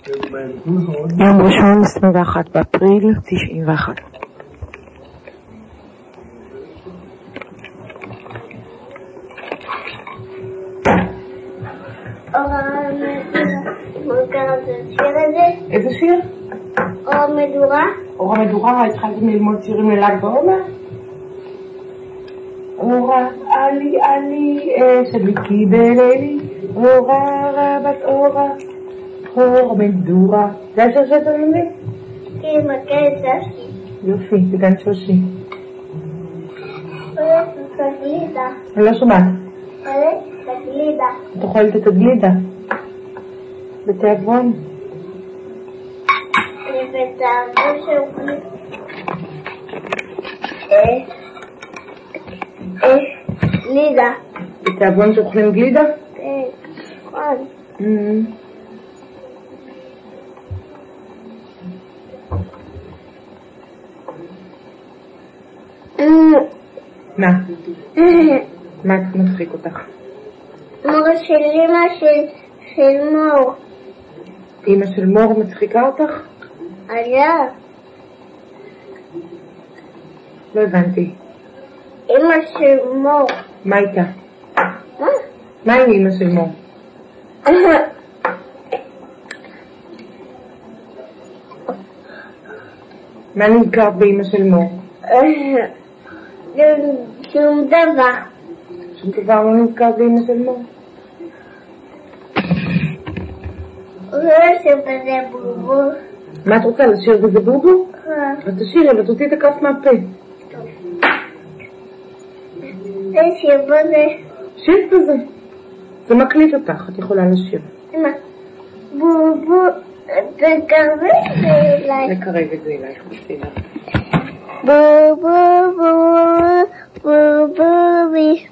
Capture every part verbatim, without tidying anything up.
יום ראשון, עשרים ואחד באפריל תשעים ואחת. איזה שיר? אור המדורה. אור המדורה, התחלתם ללמוד שירים לל"ג בעומר? אורה עלי עלי שדליקי בלילי, אורה רבת אורה, אור המדורה. זה השיר שאתה לומד? כן, מכרת שושי. יופי, בגן שושי. אוכלת את הגלידה. אני לא שומעת. אוכלת את הגלידה. את אוכלת את הגלידה? בתיאבון? ובתיאבון שאוכלים. אה, אה, גלידה. בתיאבון שאוכלים גלידה? כן, נכון. מה? מה מצחיק אותך? מורה של אמא של מור. אמא של מור מצחיקה אותך? היה. לא הבנתי. אמא של מור. מה איתה? מה? מה עם אמא של מור? מה נזכרת באמא של מור? שום דבר. שום דבר לא נזכרת באמא של מור? הוא לא יושב בזה בובו. מה את רוצה, לשיר בזה בובו? אה. אז תשירי, אבל תוציא את הכף מהפה. זה שיר בזה. שיר בזה. זה מקליט אותך, את יכולה לשיר. אמא, בובו, תקרבי את זה אליי. לקרב את זה אלייך, בסדר. בובו, בובו, בובו, בי.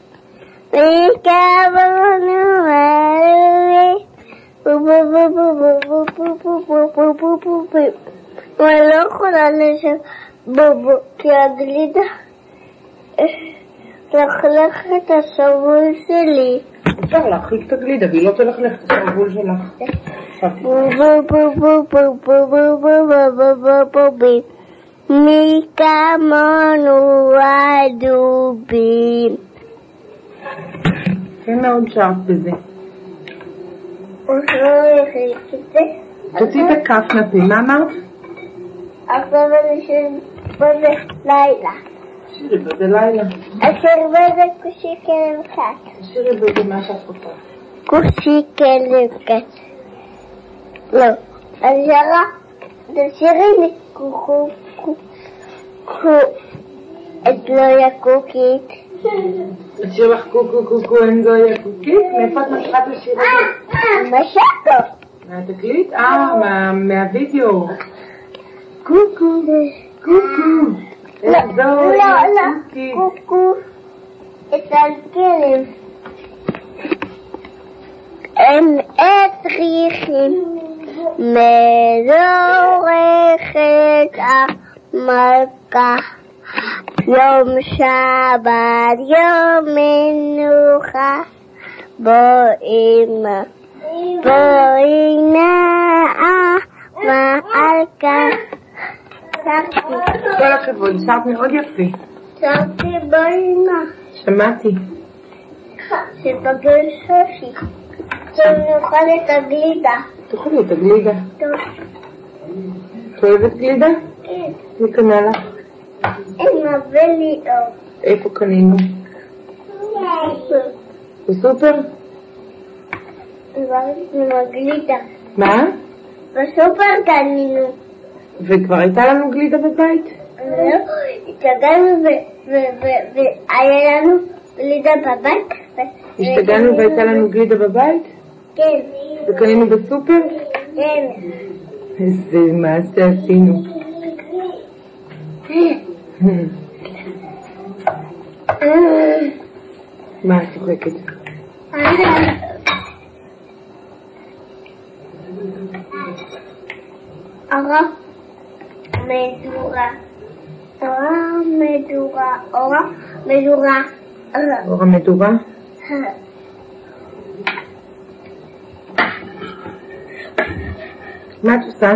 וכבונו עלוי. בובו, בובו, בובו, בובו, בובו, בובו, בובו. אני לא יכולה לשיר בובו, כי הגלידה תלכלך את השרוול שלי. אפשר להרחיק את הגלידה, והיא לא תלכלך את השרוול שלך. בובו, בובו, בובו, בובו, בובו, בובו. מי כמונו הדובים. כן מאוד שרת בזה. הוא לא יחליק את זה. תוציא את הכף מהפה, מה אמרת? עכשיו אני שיר בזה לילה. שירי בזה לילה. אשר בזה כושי כלב קט. שירי בזה מה שאת רוצה. כושי כלב קט. לא. אני שרה. תשירי לי קוקו קוקו. את לא יקוקית. השיר לך קוקו קוקו אין זו יקוקית? מאיפה את משחת לשיר הזה? משקו. מהתקליט? אה, מהווידאו. קוקו קוקו. לא, לא, לא. קוקו. את הכלב. הם צריכים מזורכת המלכה. יום שבת, יום מנוחה, בואי בואי נאה מלכה. כל הכבוד, שרת מאוד יפי. שרתי בואי נאה. שמעתי. שפגל שושי. שנאכל את הגלידה. תאכלי את הגלידה. טוב. את אוהבת גלידה? כן. מי קנה לך? אמא וליאור. איפה קנינו? בסופר? עם הגלידה. מה? בסופר קנינו. וכבר הייתה לנו גלידה בבית? לא, התגענו והיה לנו גלידה בבית. השתגענו והייתה לנו גלידה בבית? כן. וקנינו בסופר? כן. איזה מעשה עשינו. מה את צוחקת? אורה מדורה. אורה מדורה. אורה מדורה. אורה מדורה? מה את עושה?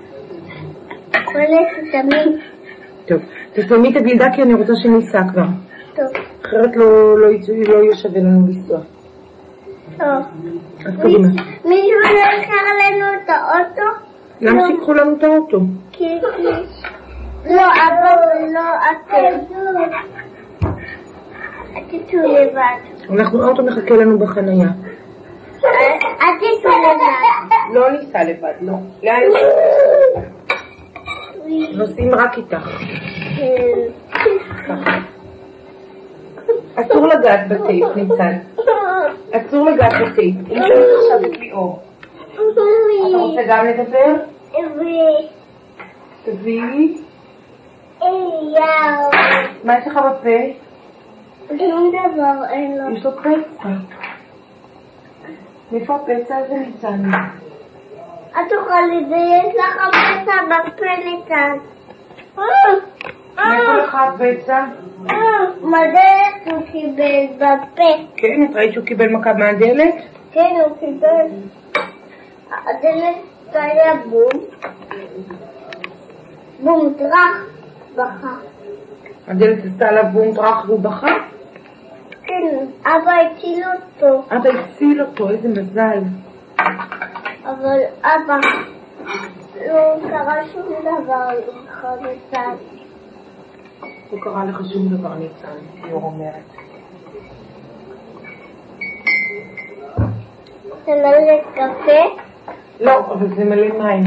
הולכת תמיד. טוב, תסיימי את הגלידה כי אני רוצה שניסע כבר. טוב. אחרת לא, לא, לא יהיה שווה לנו לנסוע. טוב. אז קדימה. מישהו לא יקר לנו את האוטו? למה שיקחו לנו את האוטו? כי... לא, אבל לא אתם. אל תצאו לבד. אנחנו, האוטו מחכה לנו בחנייה. אל תצאו לבד. לא ניסע לבד, לא. לאן? נוסעים רק איתך. ככה. אסור לגעת בטייפ, ניצן. אסור לגעת בטייפ. אם אני עכשיו את ליאור. אתה רוצה גם לדבר? תביאי. מה יש לך בפה? שום דבר אין לו. יש לו פצע. מאיפה הפצע הזה ניצן? את תוכל את זה, יש לך פצע בפה ניצן. מאיפה לך הפצע? מהדלת הוא קיבל בפה. כן, את ראית שהוא קיבל מכה מהדלת? כן, הוא קיבל. הדלת היה בום. בום טרח, בכה. הדלת עשתה עליו בום טרח והוא בכה? כן, אבא הציל אותו. אבא הציל אותו, איזה מזל. אבל אבא לא קרה שום דבר לך ניצן. לא קרה לך שום דבר ניצן, ליאור אומרת. זה מלא קפה? לא, אבל זה מלא מים.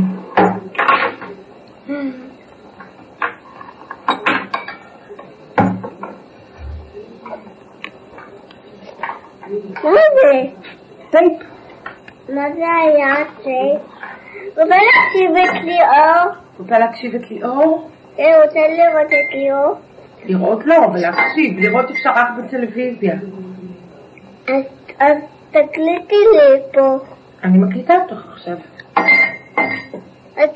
מה זה? טייפ. מה זה היה טייפ? רוצה להקשיב את ליאור? רוצה להקשיב את ליאור? כן, רוצה לראות את ליאור? לראות לא, אבל להקשיב. לראות אפשר רק בטלוויזיה. אז תקליטי לי פה. אני מקליטה אותך עכשיו. אתה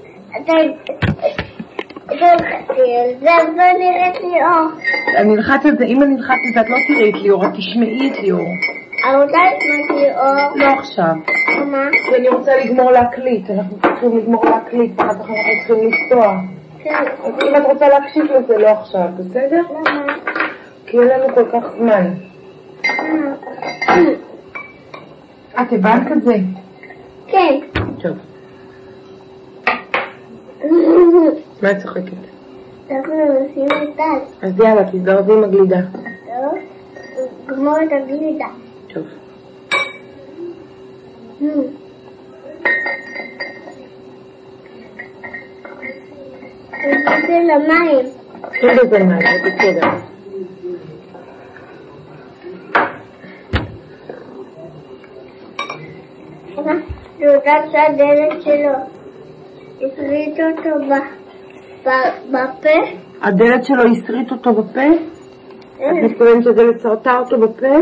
תלחצי על זה, אז לא נראית ליאור. אני נלחץ על זה, אם אני נלחץ על זה את לא תראי את ליאור, את תשמעי את ליאור. אני רוצה לשמוע את ליאור. לא עכשיו. מה? כי אני רוצה לגמור להקליט, אנחנו צריכים לגמור להקליט, ואחר כך אנחנו צריכים לנסוע. כן. אז אם את רוצה להקשיב לזה, לא עכשיו, בסדר? למה? כי אין לנו כל כך זמן. את הבנת את זה? כן. טוב. מה את צוחקת? אנחנו עושים את זה. אז יאללה, תזדרזי עם הגלידה. טוב. גמור את הגלידה. טוב. זה למים. אין בזה מים, זה בסדר. אני יודעת שהדלת שלו הסריט אותו בפה. הדלת שלו הסריט אותו בפה? את מתכוונת שהדלת סרטה אותו בפה?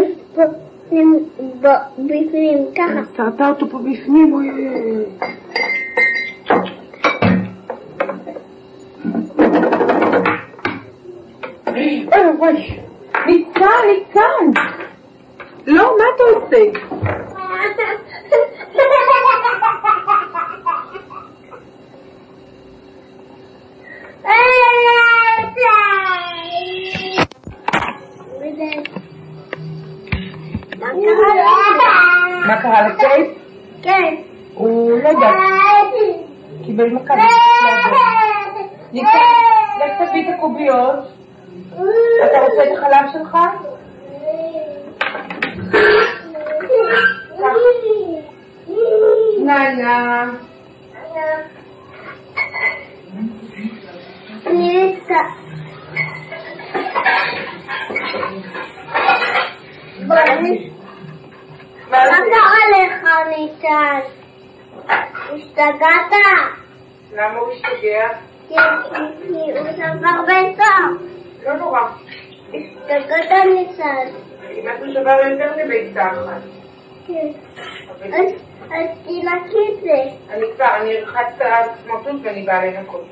בפנים, ככה. סרטה אותו פה בפנים, אוי אוי אוי. אוי אוי, ניצן, ניצן! לא, מה אתה עושה? מה קרה לטייפ? כן. הוא לא יודע, קיבל מכה. ניצן, לך תביא את הקוביות. אתה רוצה את החלב שלך? נאנה. אני רוצה. מה קרה לך ניצן? השתגעת? למה הוא השתגע? כי הוא שבר ביצה. לא נורא. השתגעת ניצן. כמעט הוא שבר יותר מביצה אחת. כן. אז תנקי את זה. אני כבר, אני הרחצת על סמרטוט ואני באה לנקות.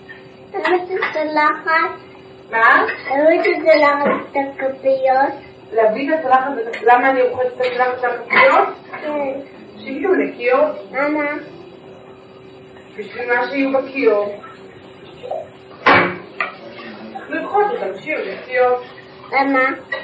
הבאת את הלחץ? מה? הבאת את הלחץ את הכפיות? להביא את הצלחת, למה אני רוחצת את הצלחת של הכפיות? כן. שיהיו נקיות. למה? בשביל מה שיהיו בכיור. אנחנו לרחוץ אותם, שיהיו נקיות. למה?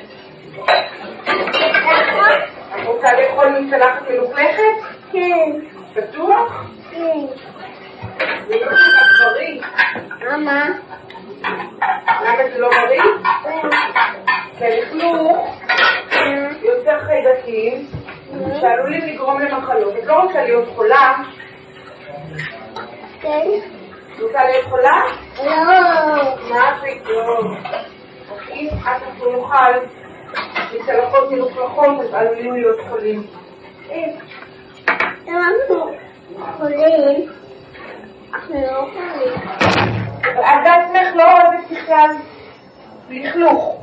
את רוצה לאכול מצלחת מלוכלכת? כן. בטוח? כן. זה לא כל כך בריא. למה? למה זה לא בריא? כי הלכלוך יוצר חיידקים שעלולים לגרום למחלות. את לא רוצה להיות חולה? כן. את רוצה להיות חולה? לא. מה פתאום? אם את לא נוכל מצלחות מלוכלכות, אז עלולים להיות חולים. אנחנו חולים. אנחנו לא חולים. את בעצמך לא אוהבת בכלל לכלוך.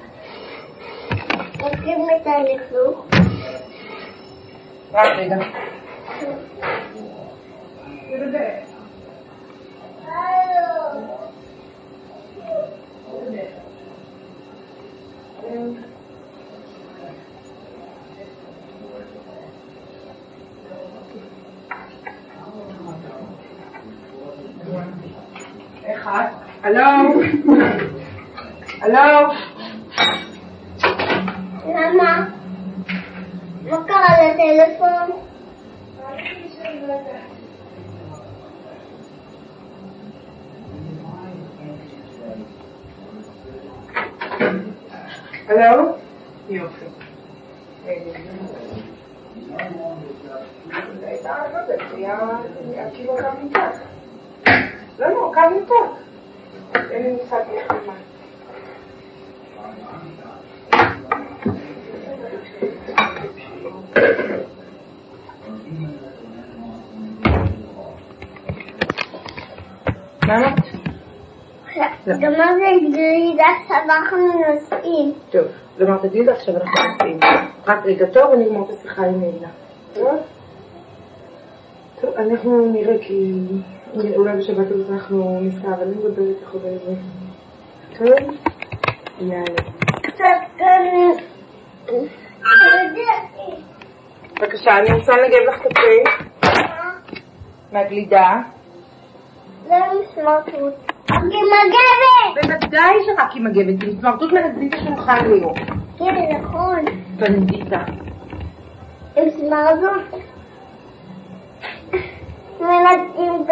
עושים את הלכלוך. רק רגע. איך את? הלו? הלו? למה? מה קרה לטלפון? הלו? יופי. כאילו קו ניתק. לא, לא, קו ניתק. אין לי מושג איך מה. מה אמרת? גמר זה גלידה שאנחנו נוסעים. טוב, גמרת גלידה, עכשיו אנחנו נוסעים. רק רגע טוב ונגמור את השיחה עם מילה. טוב? טוב, אנחנו נראה כי אולי בשבת הזאת אנחנו ניסע, אבל אני מדברת איך עובד את זה. טוב? יאללה. קצת כאן... בבקשה, אני רוצה לנגב לך את הפה מהגלידה. זה מסמרטוט. היא מגבת! בוודאי שרק היא מגבת, היא מסמרטוט מנגזית השולחן ליום. כן, נכון. בנדיטה. עם סמרטוט מנגעים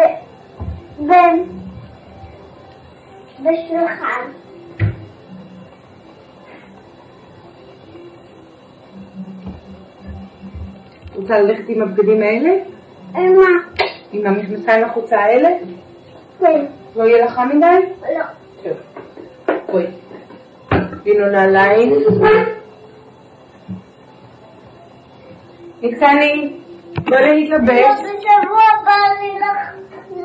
בשולחן. רוצה ללכת עם הבגדים האלה? עם מה? עם המכנסיים לחוצה האלה? כן. לא יהיה לך מדי? לא. טוב. בואי. בינו נעליים. ניצני, בוא להתלבש. בשבוע הבא נלך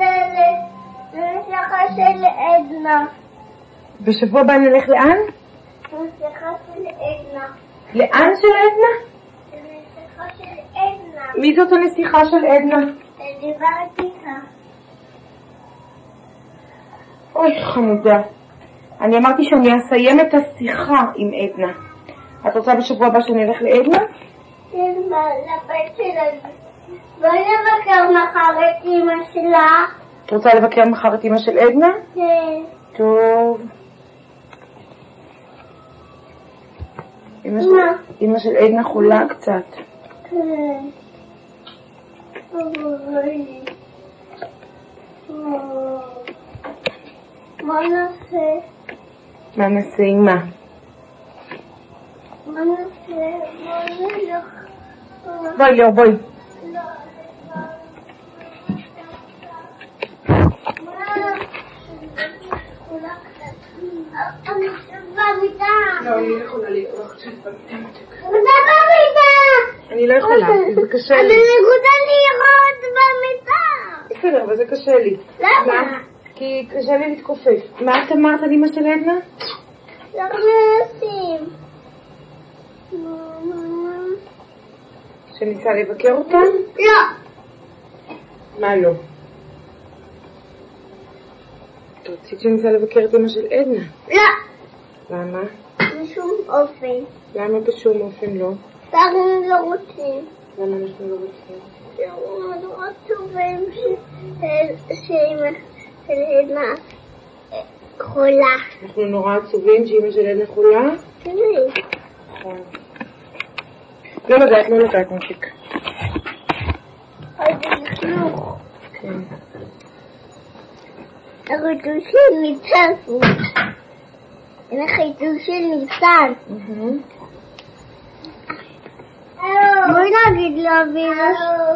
למשלחה של עדנה. בשבוע הבא נלך לאן? למשלחה של עדנה. לאן של עדנה? למשלחה של עדנה. מי זאת הנסיכה של עדנה? דיברתי איתה. אוי חמודה. אני אמרתי שאני אסיים את השיחה עם עדנה. את רוצה בשבוע הבא שאני אלך לעדנה? כן, לבית שלה. בואי נבקר מחר את אמא שלה. את רוצה לבקר מחר את אמא של עדנה? כן. טוב. אמא של, אמא של עדנה חולה קצת. כן. אוי. מה נעשה? מה נעשה עם מה? מה נעשה? בואי נלך. בואי ליאור, בואי. לא. אני במיטה. לא, אני לא יכולה להיות עכשיו במיטה. אני במיטה. אני לא יכולה, זה קשה לי. אני רוצה לראות במיטה. בסדר, אבל זה קשה לי. למה? כי קשה לי להתכופף. מה את אמרת על אמא של עדנה? אנחנו עושים. שניסה לבקר אותה? לא. מה לא? את רצית שניסה לבקר את אמא של עדנה? לא. למה? אני בשום אופן. למה בשום אופן לא? אנחנו לא רוצים. למה אנחנו לא רוצים? אנחנו נורא טובים שאמא של עדנה חולה. אנחנו נורא עצובים שאמא של עדנה חולה? כן. נכון. לא לגעת, לא לגעת מושיק. אז אנחנו... כן. החיתושים ניצן. החיתושים ניצן. בואי נגיד לאביבה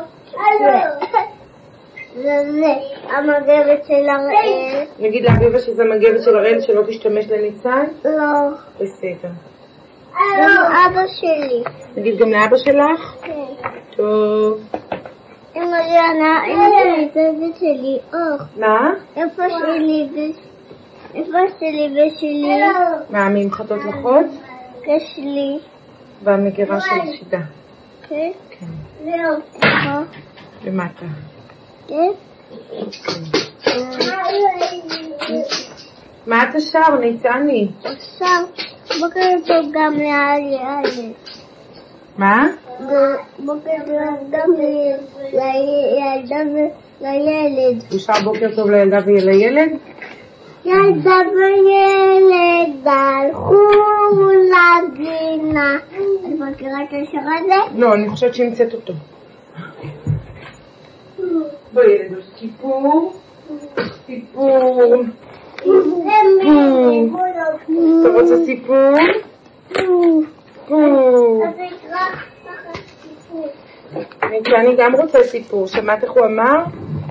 זה המגבת של הראל. נגיד לאביבה שזה המגבת של הראל שלא תשתמש לניצן? לא. בסדר. גם אבא שלי. נגיד גם לאבא שלך? כן. טוב. אמא ליאנה, אמא שלי זה שלי. מה? איפה שלי איפה שלי ושלי. מה, ממחטות לחות? כשלי. במגירה של השידה. כן? כן. זהו. למטה. כן? מה אתה שר, ניצני? עכשיו, בוקר טוב גם לילד. מה? בוקר טוב גם לילדה ולילד. הוא שר בוקר טוב לילדה ולילד? ילדה וילד הלכו לגינה. את מכירה את השיר הזה? לא, אני חושבת שהמצאת אותו. בואי ילד, סיפור. סיפור. אתה רוצה סיפור? אז אקרא לך סיפור. אני גם רוצה סיפור. שמעת איך הוא אמר?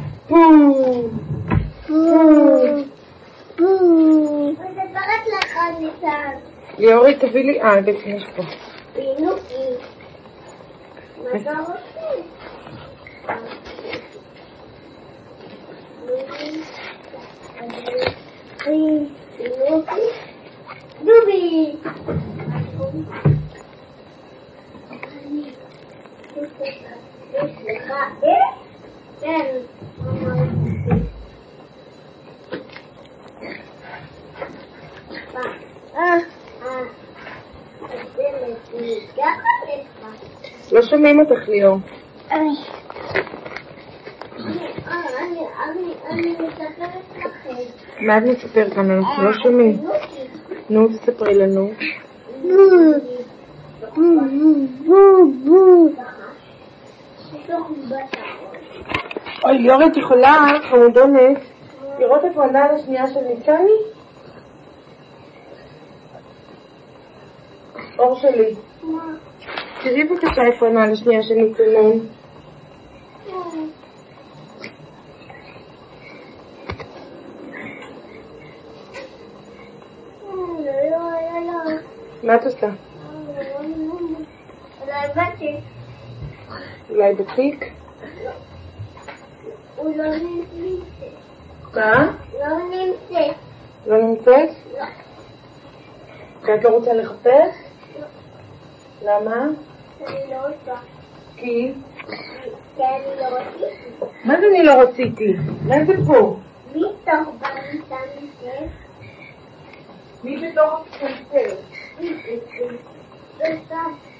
ותפרט לך ניצן. ליאורי תביא לי, אה, בעצם יש פה. פינוקי. מה אתה רוצה? פינוקי. דובי. יש לך אה? כן. לא שומעים אותך ליאור. אני מספרת לכם. מה את מספרת לנו? אנחנו לא שומעים. נו, תספרי לנו. אוי, ליאור, את יכולה, חמודונת, לראות איפה הנעל השנייה של ניצני? אור שלי. תראי בבקשה איפה הנעל השנייה של ניצנון. מה את עושה? אולי בתיק. אולי בתיק? הוא לא נמצאת. מה? לא נמצאת. לא נמצאת? לא. ואת לא רוצה לחפש? למה? אני לא רוצה. כי? כי אני לא רציתי. מה זה אני לא רציתי? מה זה פה? מי תוך בניסה נמצאת? מי בתוך הקצת? מי בתוך?